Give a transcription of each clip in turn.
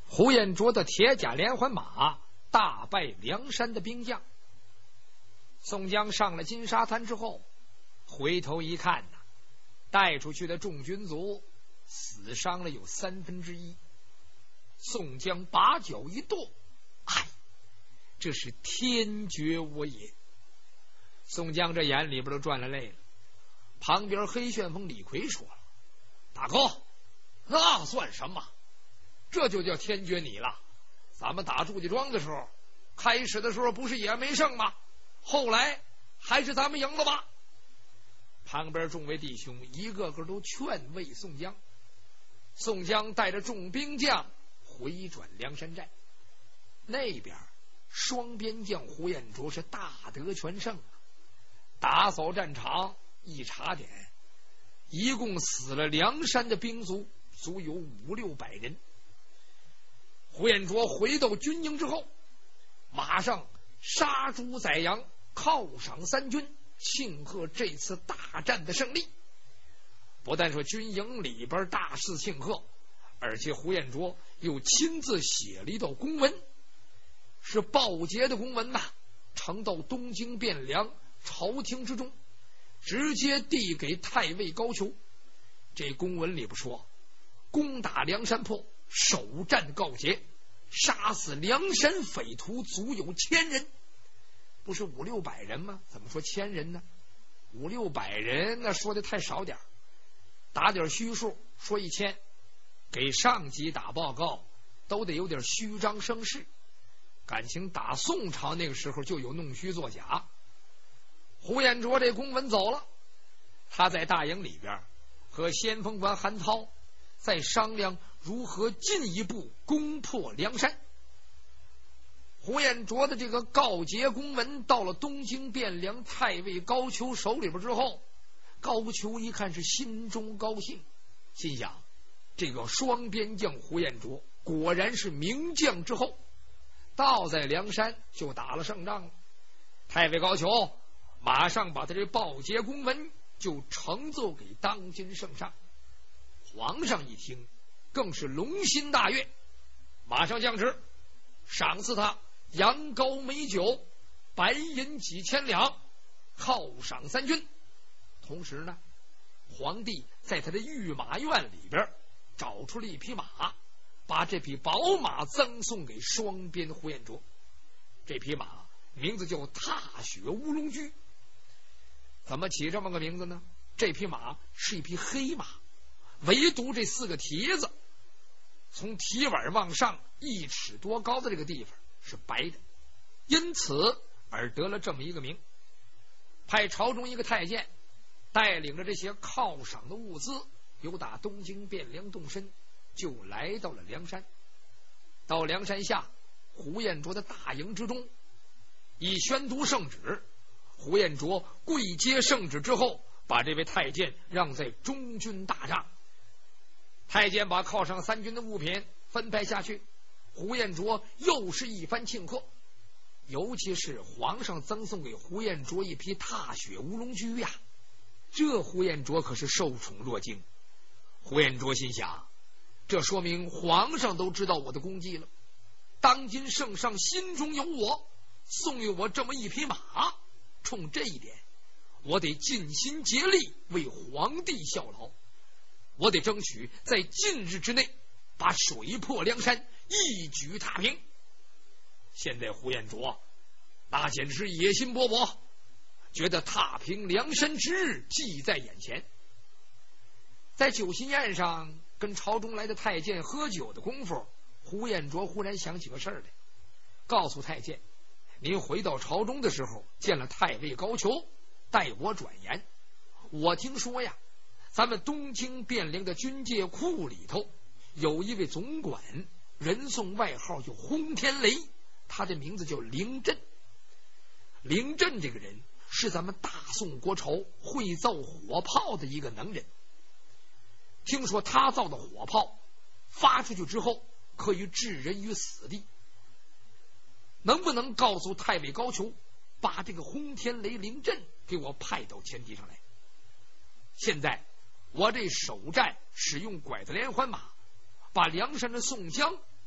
胡彦卓的铁甲连环马大败梁山的兵将。宋江上了金沙滩之后，回头一看呐，带出去的众军卒死伤了有1/3。宋江把脚一跺，哎，这是天绝我也。宋江这眼里边都转了泪了。旁边黑旋风李逵说了：“大哥，那算什么？这就叫天绝你了。咱们打祝家庄的时候，开始的时候不是也没胜吗？后来还是咱们赢了吧？”旁边众位弟兄一个个都劝慰宋江。宋江带着众兵将回转梁山寨。那边双边将胡彦卓是大得全胜，打扫战场一查点，一共死了梁山的兵卒足有500-600人。胡彦卓回到军营之后，马上杀猪宰羊，犒赏三军，庆贺这次大战的胜利。不但说军营里边大肆庆贺，而且胡彦卓又亲自写了一道公文，是报捷的公文呐，呈到东京汴梁朝廷之中，直接递给太尉高俅。这公文里边说，攻打梁山泊，首战告捷，杀死梁山匪徒足有1000人。不是500-600人吗？怎么说1000人呢？500-600人那说的太少点，打点虚数，说1000，给上级打报告都得有点虚张声势。感情打宋朝那个时候就有弄虚作假。胡彦卓这公文走了，他在大营里边和先锋官韩涛在商量如何进一步攻破梁山。胡彦卓的这个告捷公文到了东京汴梁太尉高俅手里边之后，高俅一看是心中高兴，心想这个双边将胡彦卓果然是名将之后，到在梁山就打了胜仗了。太尉高俅马上把他这报捷公文就呈奏给当今圣上。皇上一听更是龙心大悦，马上降旨赏赐他羊羔美酒，白银几千两，犒赏三军。同时呢，皇帝在他的御马院里边找出了一匹马，把这匹宝马赠送给双边胡彦卓。这匹马名字叫踏雪乌龙驹。怎么起这么个名字呢？这匹马是一匹黑马，唯独这4个蹄子从蹄腕往上1尺多高的这个地方是白的，因此而得了这么一个名。派朝中一个太监带领着这些犒赏的物资，由打东京汴梁动身，就来到了梁山。到梁山下胡彦卓的大营之中，以宣读圣旨。胡彦卓跪接圣旨之后，把这位太监让在中军大帐。太监把犒赏三军的物品分派下去，胡彦卓又是一番庆贺。尤其是皇上赠送给胡彦卓一匹踏雪乌龙驹呀，这胡彦卓可是受宠若惊。胡彦卓心想，这说明皇上都知道我的功绩了，当今圣上心中有我，送给我这么一匹马，冲这一点我得尽心竭力为皇帝效劳，我得争取在近日之内把水泊梁山一举踏平。现在胡彦卓那简直是野心勃勃，觉得踏平梁山之日近在眼前。在酒席宴上跟朝中来的太监喝酒的功夫，胡彦卓忽然想起个事儿来，告诉太监，您回到朝中的时候见了太尉高俅，代我转言，我听说呀，咱们东京汴梁的军械库里头有一位总管，人送外号叫轰天雷，他的名字叫凌震。凌震这个人是咱们大宋国朝会造火炮的一个能人，听说他造的火炮发出去之后可以置人于死地，能不能告诉太尉高俅，把这个轰天雷凌震给我派到前提上来？现在我这首战使用拐子连环马，把梁山的宋江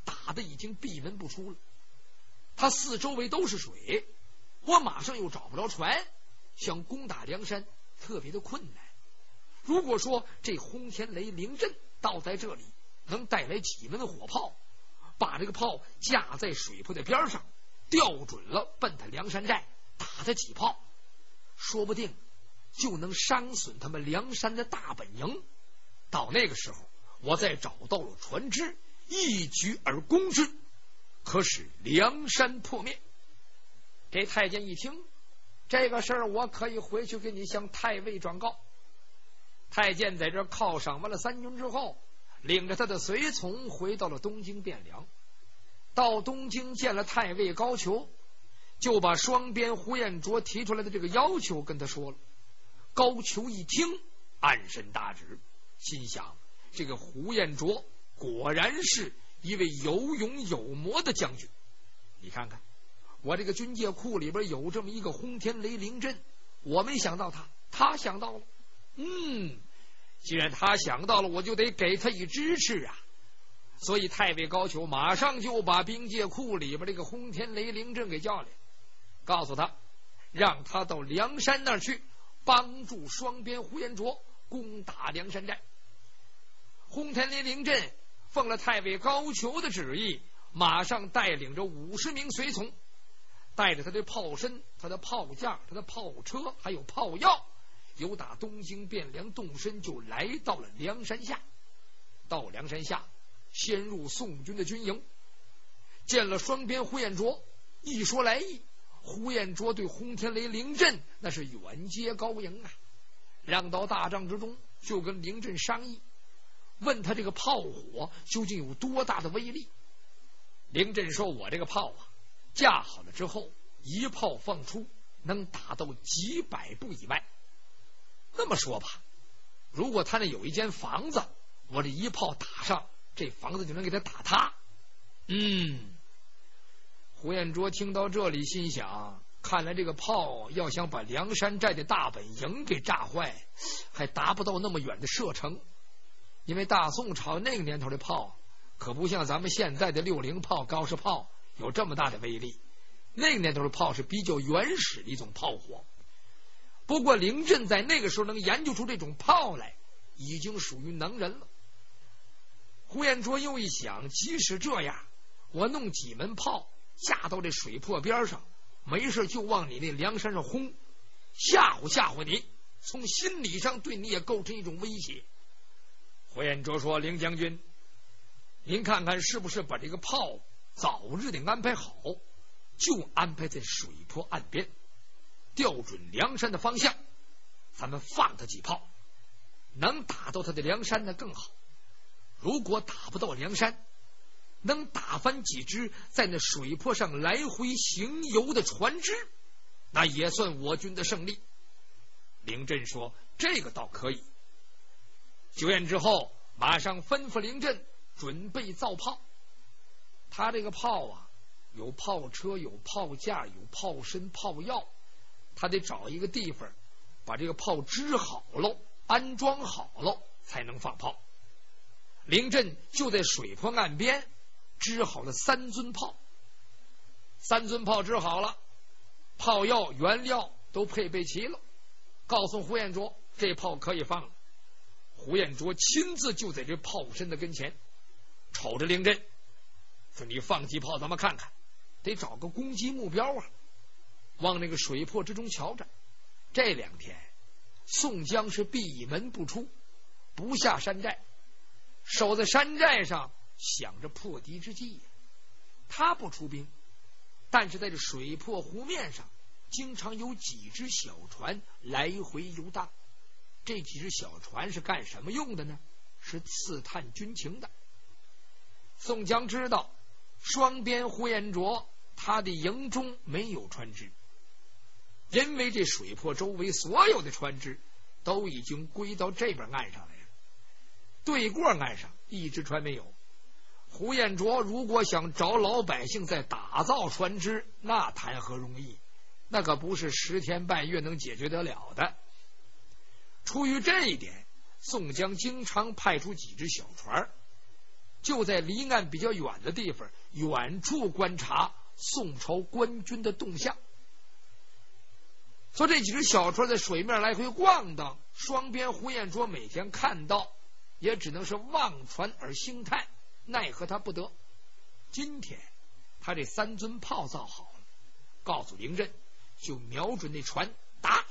打得已经闭门不出了。他四周围都是水，我马上又找不着船，想攻打梁山特别的困难。如果说这轰天雷灵阵倒在这里，能带来几门火炮，把这个炮架在水泊的边上，调准了奔他梁山寨，打他几炮，说不定就能伤损他们梁山的大本营。到那个时候，我再找到了船只，一举而攻之，可使梁山破灭。这太监一听，这个事儿我可以回去给你向太尉转告。太监在这犒赏完了三军之后，领着他的随从回到了东京汴梁。到东京见了太尉高俅，就把双边胡彦卓提出来的这个要求跟他说了。高俅一听，暗生大指，心想这个胡彦卓果然是一位有勇有谋的将军。你看看我这个军械库里边有这么一个轰天雷灵阵，我没想到他想到了。既然他想到了，我就得给他以支持啊。所以太尉高俅马上就把兵械库里边这个轰天雷灵阵给叫来，告诉他让他到梁山那儿去帮助双边胡彦卓攻打梁山寨。轰天雷灵阵奉了太尉高俅的旨意，马上带领着50名随从，带着他的炮身、他的炮架、他的炮车还有炮药，由打东京汴梁动身，就来到了梁山下。到梁山下，先入宋军的军营，见了双边胡彦卓，一说来意。胡彦卓对轰天雷灵阵那是远接高迎啊，让到大帐之中，就跟灵阵商议，问他这个炮火究竟有多大的威力。灵阵说，我这个炮啊，架好了之后，一炮放出能打到几百步以外。那么说吧，如果他那有一间房子，我这一炮打上，这房子就能给他打塌。胡彦卓听到这里，心想，看来这个炮要想把梁山寨的大本营给炸坏，还达不到那么远的射程。因为大宋朝那个年头的炮可不像咱们现在的60炮、高射炮有这么大的威力，那个年头的炮是比较原始的一种炮火。不过灵阵在那个时候能研究出这种炮来，已经属于能人了。胡彦卓又一想，即使这样，我弄几门炮架到这水泊边上，没事就往你那梁山上轰，吓唬吓唬你，从心理上对你也构成一种威胁。胡彦卓说，凌将军，您看看是不是把这个炮早日得安排好，就安排在水泊岸边，调准梁山的方向，咱们放他几炮，能打到他的梁山那更好。如果打不到梁山，能打翻几只在那水泊上来回行游的船只，那也算我军的胜利。凌阵说，这个倒可以。酒宴之后，马上吩咐凌阵准备造炮。他这个炮啊，有炮车、有炮架、有炮身、炮药，他得找一个地方把这个炮支好了、安装好了，才能放炮。凌阵就在水泊岸边支好了3尊炮。3尊炮支好了，炮药原料都配备齐了，告诉胡彦卓这炮可以放了。胡彦卓亲自就在这炮身的跟前，瞅着凌阵说，你放几炮咱们看看，得找个攻击目标啊。往那个水泊之中瞧着，这2天宋江是闭门不出，不下山寨，守在山寨上想着破敌之计。他不出兵，但是在这水泊湖面上经常有几只小船来回游荡。这几只小船是干什么用的呢？是刺探军情的。宋江知道双边胡彦卓他的营中没有船只，因为这水泊周围所有的船只都已经归到这边岸上来了，对过岸上一只船没有。胡彦卓如果想找老百姓再打造船只，那谈何容易，那可不是10天半月能解决得了的。出于这一点，宋江经常派出几只小船就在离岸比较远的地方，远处观察宋朝官军的动向。说这几只小船在水面来回逛荡，双边胡彦卓每天看到，也只能是望船而兴叹，奈何他不得。今天他这3尊炮造好了，告诉凌震就瞄准那船打。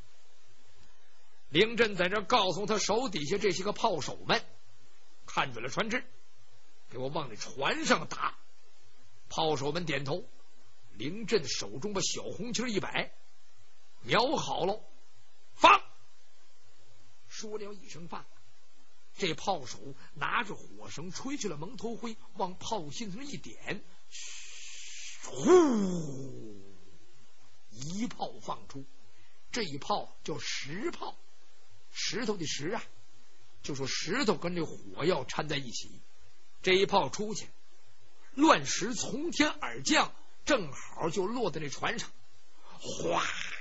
凌震在这告诉他手底下这些个炮手们，看准了船只，给我往那船上打。炮手们点头，凌震手中把小红旗一摆，瞄好了，放。说了一声放，这炮手拿着火绳吹去了蒙头灰，往炮心上一点，呼，一炮放出。这一炮叫石炮，石头的石啊，就说石头跟这火药掺在一起。这一炮出去，乱石从天而降，正好就落在这船上，哗！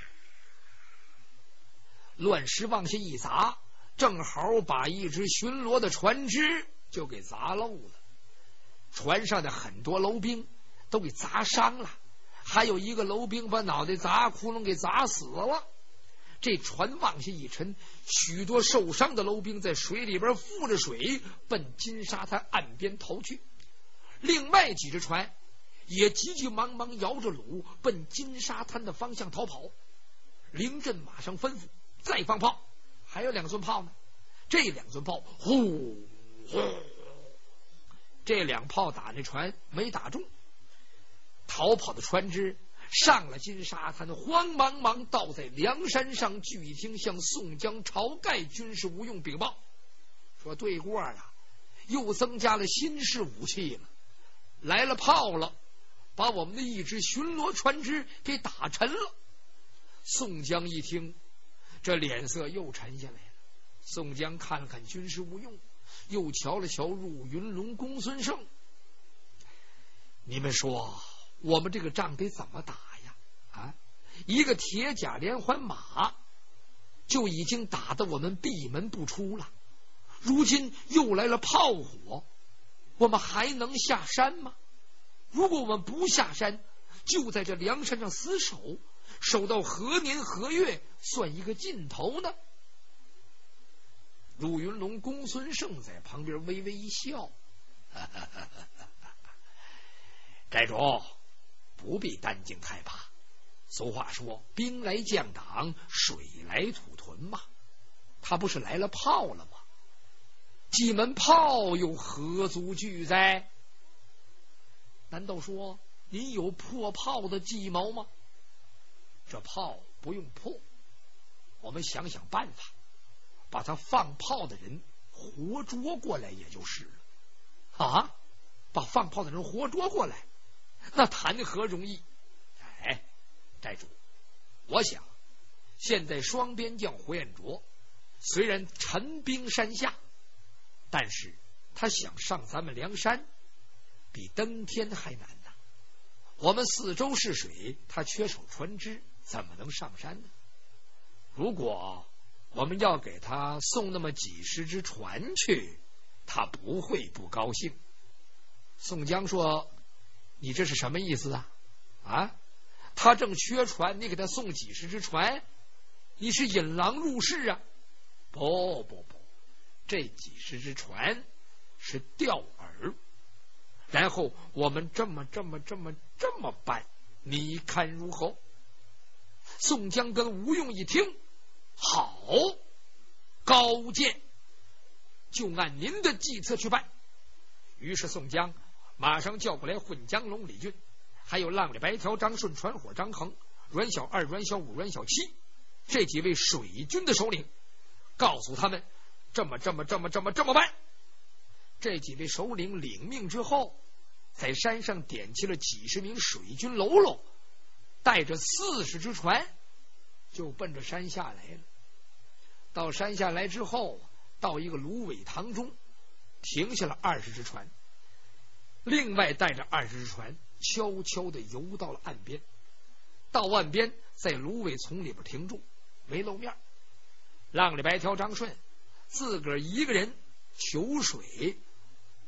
乱石往下一砸，正好把一只巡逻的船只就给砸漏了。船上的很多楼兵都给砸伤了，还有一个楼兵把脑袋砸窟窿给砸死了。这船往下一沉，许多受伤的楼兵在水里边覆着水，奔金沙滩岸边逃去。另外几只船也急急忙忙摇着橹奔金沙滩的方向逃跑。凌震马上吩咐再放炮，还有2尊炮呢。这2尊炮呼呼，这2炮打那船没打中，逃跑的船只上了金沙滩，慌忙忙倒在梁山上，聚听向宋江、晁盖军士吴用禀报，说对过了，又增加了新式武器了，来了炮了，把我们的一支巡逻船只给打沉了。宋江一听，这脸色又沉下来了。宋江看了看军师吴用，又瞧了瞧入云龙公孙胜，你们说我们这个仗得怎么打呀？啊，一个铁甲连环马就已经打得我们闭门不出了，如今又来了炮火，我们还能下山吗？如果我们不下山，就在这梁山上死守，守到何年何月算一个尽头呢？入云龙公孙胜在旁边微微一笑，寨主不必担惊害怕，俗话说兵来将挡，水来土屯嘛，他不是来了炮了吗？几门炮又何足惧哉？难道说您有破炮的计谋吗？这炮不用破，我们想想办法，把他放炮的人活捉过来也就是了。啊，把放炮的人活捉过来，那谈何容易？哎，寨主，我想现在双边将胡彦卓虽然陈兵山下，但是他想上咱们梁山比登天还难呐。我们四周是水，他缺手船只，怎么能上山呢？如果我们要给他送那么几十只船去，他不会不高兴。宋江说，你这是什么意思啊？啊，他正缺船，你给他送几十只船，你是引狼入室啊？不，这几十只船是钓饵，然后我们这么办，你看如何？宋江跟吴用一听，好，高见，就按您的计策去办。于是宋江马上叫过来混江龙李俊，还有浪里白条张顺、传火张衡、阮小二、阮小五、阮小七这几位水军的首领，告诉他们这么办。这几位首领领命之后，在山上点起了几十名水军喽啰，带着40只船就奔着山下来了。到山下来之后，到一个芦苇塘中停下了20只船，另外带着20只船悄悄地游到了岸边。到岸边，在芦苇丛里边停住，没露面。浪里白条张顺自个儿一个人求水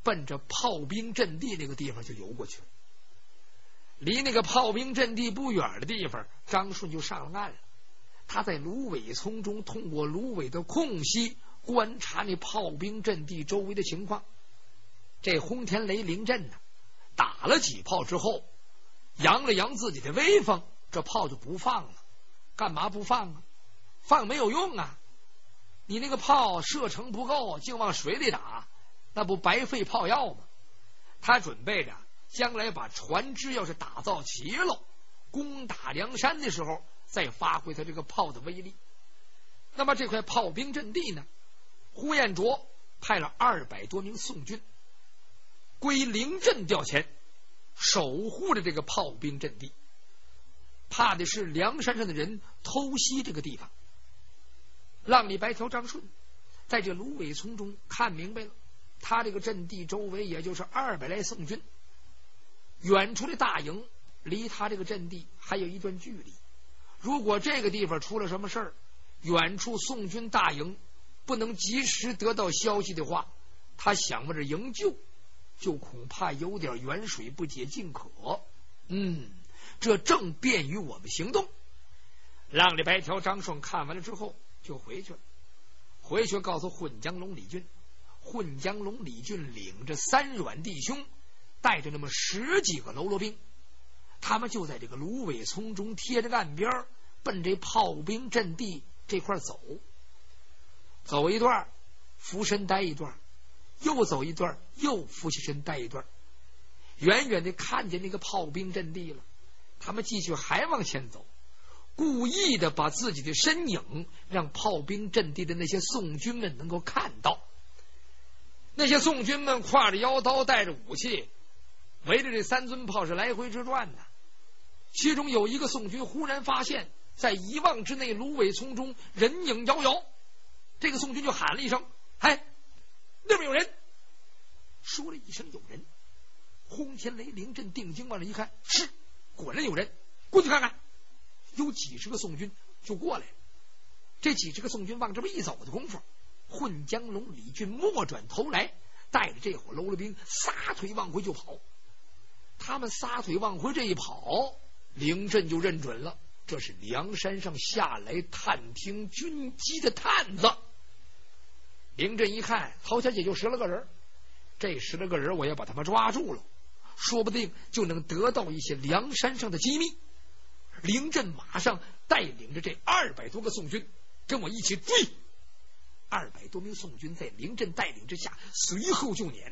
奔着炮兵阵地那个地方就游过去了。离那个炮兵阵地不远的地方，张顺就上了岸了。他在芦苇丛中通过芦苇的空隙观察那炮兵阵地周围的情况。这轰天雷凌阵呢，打了几炮之后，扬了扬自己的威风，这炮就不放了。干嘛不放啊？放没有用啊！你那个炮射程不够，净往水里打，那不白费炮药吗？他准备着将来把船只要是打造齐了，攻打梁山的时候再发挥他这个炮的威力。那么这块炮兵阵地呢，呼延灼派了200多名宋军归灵阵调遣，守护着这个炮兵阵地，怕的是梁山上的人偷袭这个地方。浪里白条张顺在这芦苇丛中看明白了，他这个阵地周围也就是200来宋军，远处的大营离他这个阵地还有一段距离。如果这个地方出了什么事儿，远处宋军大营不能及时得到消息的话，他想往这营救，就恐怕有点远水不解近渴。这正便于我们行动。浪里白条张顺看完了之后就回去了，回去告诉混江龙李俊。混江龙李俊领着3阮弟兄，带着那么10几个喽啰兵，他们就在这个芦苇丛中贴着岸边，奔这炮兵阵地这块走。走一段，俯身待一段，又走一段，又俯起身待一段。远远的看见那个炮兵阵地了，他们继续还往前走，故意的把自己的身影让炮兵阵地的那些宋军们能够看到。那些宋军们挎着腰刀，带着武器，围着这3尊炮是来回直转的。其中有一个宋军忽然发现，在1望之内芦苇丛中人影摇摇，这个宋军就喊了一声：“哎，那边有人！”说了一声有人，轰天雷凌阵定睛往那一看，是果然有人，过去看看。有几十个宋军就过来了。这几十个宋军往这边一走的功夫，混江龙李俊莫转头来，带着这伙喽啰兵撒腿往回就跑。他们撒腿往回这一跑，凌阵就认准了，这是梁山上下来探听军机的探子。凌阵一看，头前也就10来个人，这10来个人我要把他们抓住了，说不定就能得到一些梁山上的机密。凌阵马上带领着这200多个宋军跟我一起追。200多名宋军在凌阵带领之下随后就撵，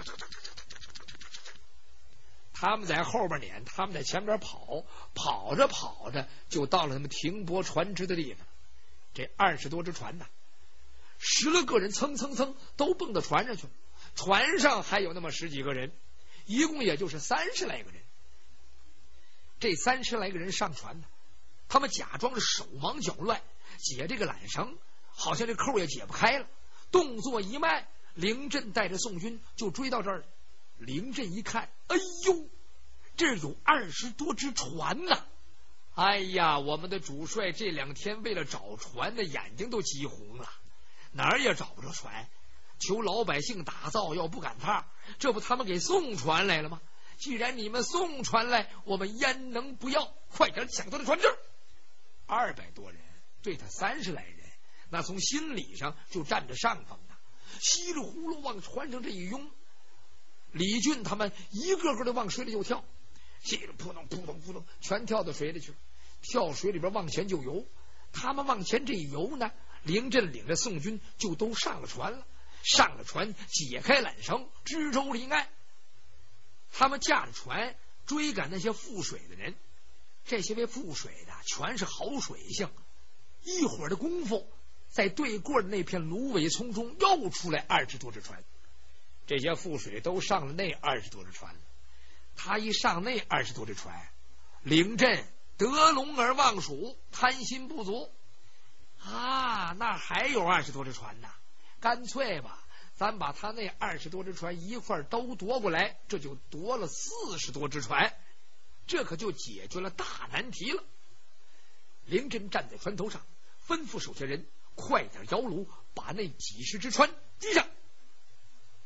他们在后边撵，他们在前边跑，跑着跑着就到了他们停泊船只的地方。这20多只船呢，10来个人蹭蹭蹭都蹦到船上去了，船上还有那么10几个人，一共也就是30来个人。这30来个人上船呢，他们假装是手忙脚乱，解这个缆绳，好像这扣也解不开了，动作一慢，凌阵带着宋军就追到这儿了。凌阵一看，哎呦，这有20多只船呢！哎呀，我们的主帅这2天为了找船的眼睛都急红了，哪儿也找不着船，求老百姓打造要不赶趟，这不他们给送船来了吗？既然你们送船来，我们焉能不要？快点抢到这船只！200多人对他30来人，那从心理上就占着上风呢。稀里呼噜往船上这一拥，李俊他们一个个的往水里就跳，稀里扑通扑通扑通，全跳到水里去，跳水里边往前就游。他们往前这一游呢，凌阵领着宋军就都上了船了。上了船，解开缆绳，支舟离岸。他们驾着船追赶那些覆水的人，这些位覆水的全是好水性。一会儿的功夫，在对过的那片芦苇丛中又出来20多只船，这些覆水都上了那20多只船了。他一上那20多只船，凌阵得陇而忘蜀，贪心不足啊，那还有20多只船呢，干脆吧，咱把他那20多只船一块都夺过来，这就夺了40多只船，这可就解决了大难题了。凌阵站在船头上，吩咐手下人快点摇橹，把那几十只船击上。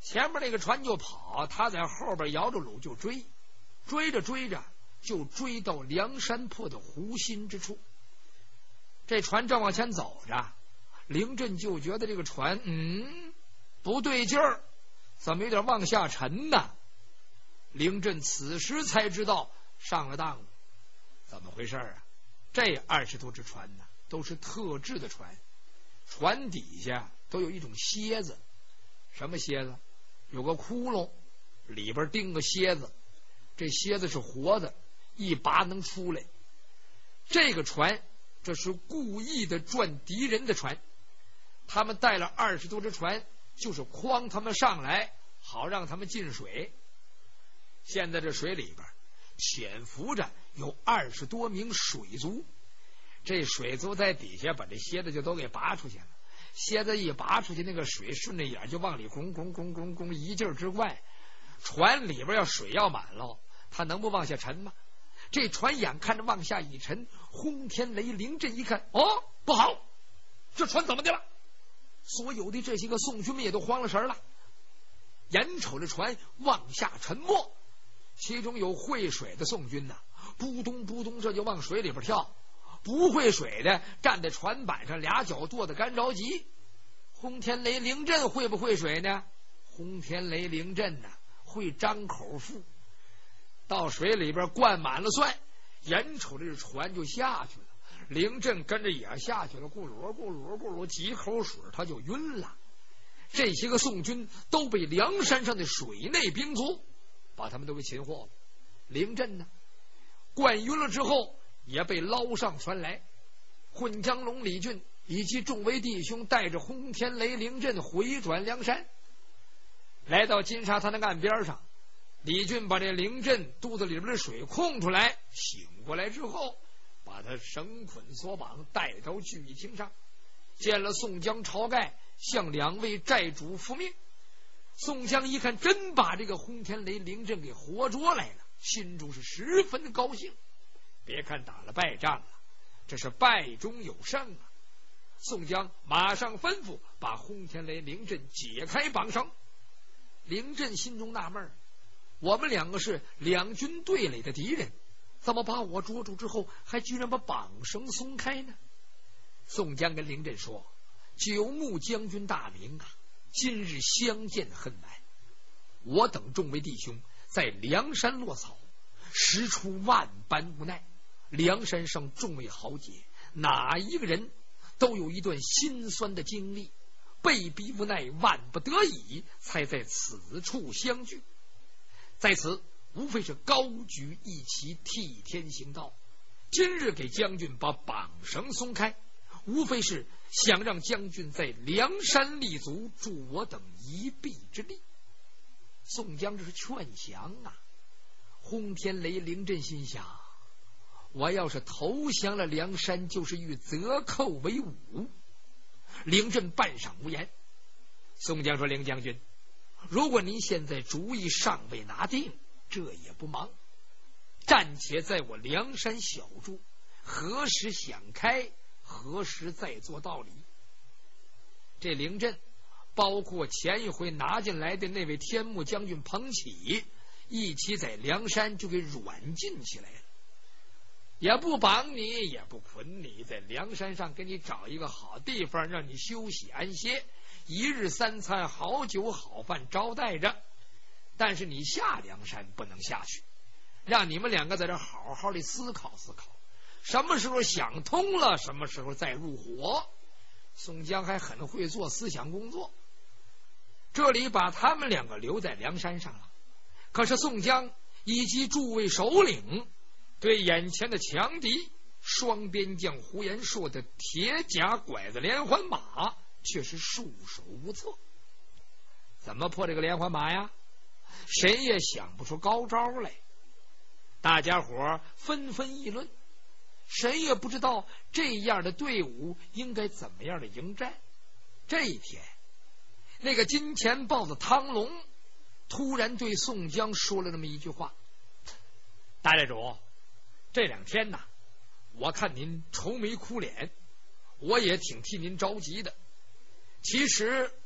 前面那个船就跑，他在后边摇着橹就追，追着追着就追到梁山泊的湖心之处。这船正往前走着，凌震就觉得这个船不对劲儿，怎么有点往下沉呢？凌震此时才知道上了当了。怎么回事啊？这20多只船呢，都是特制的船，船底下都有一种楔子。什么楔子？有个窟窿，里边钉个楔子，这楔子是活的，一拔能出来。这个船这是故意的赚敌人的船，他们带了20多只船，就是诓他们上来，好让他们进水。现在这水里边潜伏着有20多名水族，这水族在底下把这楔子就都给拔出去了。楔子一拔出去，那个水顺着眼就往里拱拱拱拱拱，一劲儿之快，船里边要水要满了，它能不往下沉吗？这船眼看着往下一沉，轰天雷凌震一看，不好，这船怎么的了？所有的这些个宋军们也都慌了神了，眼瞅着船往下沉没，其中有会水的宋军呢，扑咚扑咚这就往水里边跳，不会水的站在船板上，俩脚跺得干着急。轰天雷凌震会不会水呢？轰天雷凌震呢，会张口腹，到水里边灌满了蒜，眼瞅着这船就下去了，凌震跟着也下去了，咕噜咕噜咕噜几口水他就晕了。这些个宋军都被梁山上的水内兵卒把他们都给擒获了。凌震呢，灌晕了之后也被捞上船来。混江龙李俊以及众位弟兄带着轰天雷凌震回转梁山，来到金沙滩的岸边上。李俊把这凌震肚子里边的水控出来，醒过来之后，把他绳捆索绑，带到聚义厅上，见了宋江、晁盖，向2位寨主复命。宋江一看，真把这个轰天雷凌震给活捉来了，心中是十分的高兴。别看打了败仗了，这是败中有胜啊！宋江马上吩咐把轰天雷凌震解开绑绳。凌震心中纳闷，我们2个是2军对垒的敌人，怎么把我捉住之后还居然把绑绳松开呢？宋江跟凌震说，久慕将军大名啊，今日相见恨晚，我等众位弟兄在梁山落草，实出万般无奈。梁山上众位豪杰，哪一个人都有一段心酸的经历，被逼无奈，万不得已，才在此处相聚。在此无非是高举义旗，替天行道。今日给将军把绑绳松开，无非是想让将军在梁山立足，助我等一臂之力。宋江这是劝降啊！轰天雷凌震心想，我要是投降了梁山，就是与贼寇为伍。凌震半晌无言。宋江说，凌将军，如果您现在主意尚未拿定，这也不忙，暂且在我梁山小住，何时想开，何时再做道理。这凌震包括前一回拿进来的那位天目将军彭起，一起在梁山就给软禁起来了，也不绑你，也不捆你，在梁山上给你找一个好地方让你休息安歇，1日3餐，好酒好饭招待着。但是你下梁山不能下去，让你们2个在这好好的思考思考，什么时候想通了，什么时候再入伙。宋江还很会做思想工作，这里把他们2个留在梁山上了。可是宋江以及诸位首领对眼前的强敌双边将胡延硕的铁甲拐子连环马却是束手无策。怎么破这个连环马呀？谁也想不出高招来。大家伙纷纷议论，谁也不知道这样的队伍应该怎么样的迎战。这一天，那个金钱豹子汤龙突然对宋江说了这么一句话：大寨主，这2天呐，我看您愁眉苦脸，我也挺替您着急的。其实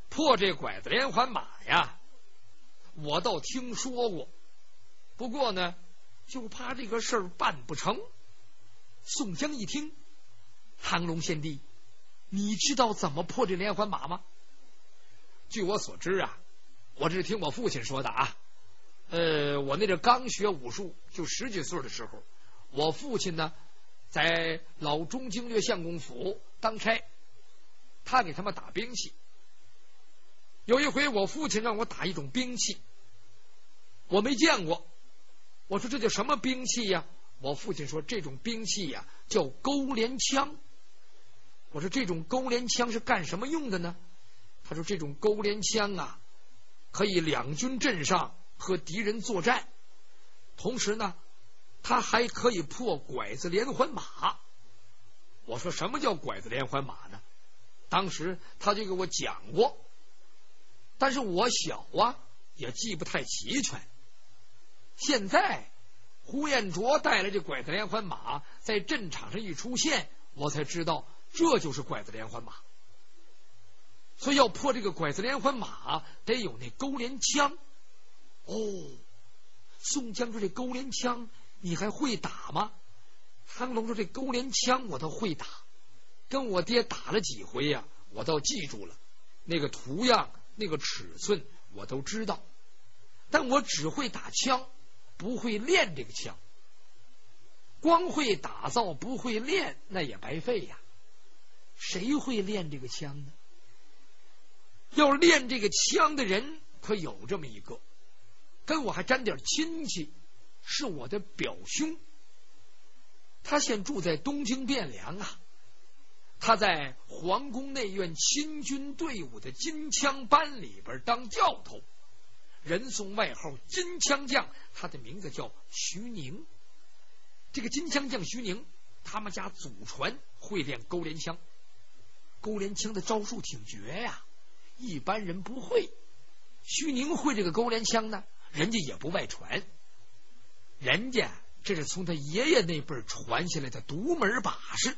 破这拐子连环马呀，我倒听说过，不过呢，就怕这个事儿办不成。宋江一听，唐龙贤弟，你知道怎么破这连环马吗？据我所知啊，我这是听我父亲说的啊。我那刚学武术，就10几岁的时候，我父亲呢在老中经略相公府当差，他给他们打兵器。有一回我父亲让我打一种兵器，我没见过，我说这叫什么兵器呀？我父亲说这种兵器呀叫钩镰枪。我说这种钩镰枪是干什么用的呢？他说这种钩镰枪啊，可以两军阵上和敌人作战，同时呢它还可以破拐子连环马。我说什么叫拐子连环马呢？当时他就给我讲过，但是我小啊也记不太齐全。现在呼延灼带来这拐子连环马在阵场上一出现，我才知道这就是拐子连环马。所以要破这个拐子连环马，得有那钩镰枪。哦，宋江说这钩镰枪你还会打吗？汤龙说这钩镰枪我倒会打，跟我爹打了几回呀，我倒记住了，那个图样那个尺寸我都知道，但我只会打枪，不会练这个枪。光会打造不会练，那也白费呀。谁会练这个枪呢？要练这个枪的人可有这么一个，跟我还沾点亲戚，是我的表兄。他现住在东京汴梁啊，他在皇宫内院亲军队伍的金枪班里边当教头，人送外号金枪将，他的名字叫徐宁。这个金枪将徐宁，他们家祖传会练钩镰枪，钩镰枪的招数挺绝呀，一般人不会。徐宁会这个钩镰枪呢，人家也不外传，人家这是从他爷爷那辈传下来的独门把式。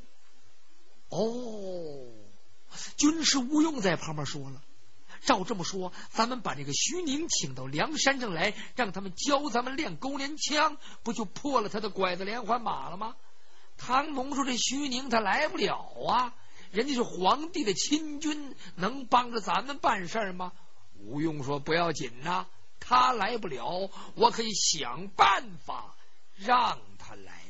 哦，军师吴用在旁边说了，照这么说，咱们把这个徐宁请到梁山上来，让他们教咱们练钩镰枪，不就破了他的拐子连环马了吗？唐龙说这徐宁他来不了啊，人家是皇帝的亲军，能帮着咱们办事吗？吴用说不要紧啊，他来不了，我可以想办法让他来。